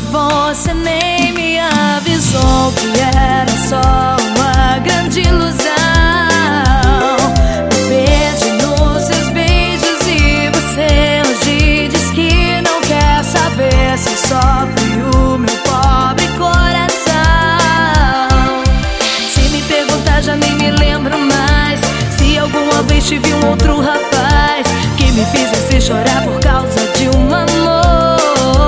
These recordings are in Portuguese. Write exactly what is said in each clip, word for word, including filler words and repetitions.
você nem me avisou que era só uma grande ilusão. Me perdi nos seus beijos e você hoje diz que não quer saber se sofre o meu pobre coração. Se me perguntar já nem me lembro mais se alguma vez tive um outro rapaz que me fizesse chorar por causa de um amor.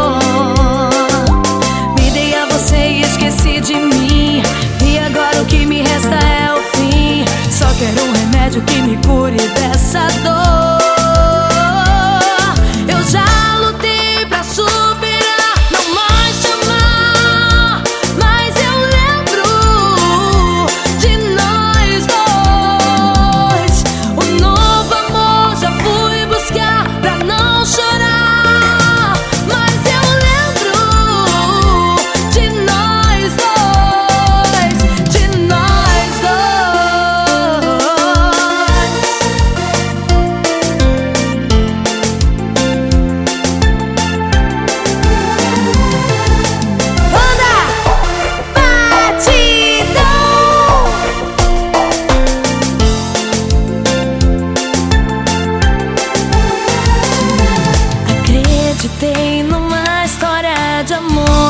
Me dei a você e esqueci de mim, e agora o que me resta é o fim. Só quero um remédio que me cure dessa dor. Eu já lutei pra superar, não mais te amar, mas eu lembro de nós dois. O novo amor já fui buscar pra não chorar, mas eu lembro de nós dois, de nós dois. Banda Batidão. Acreditei numa história de amor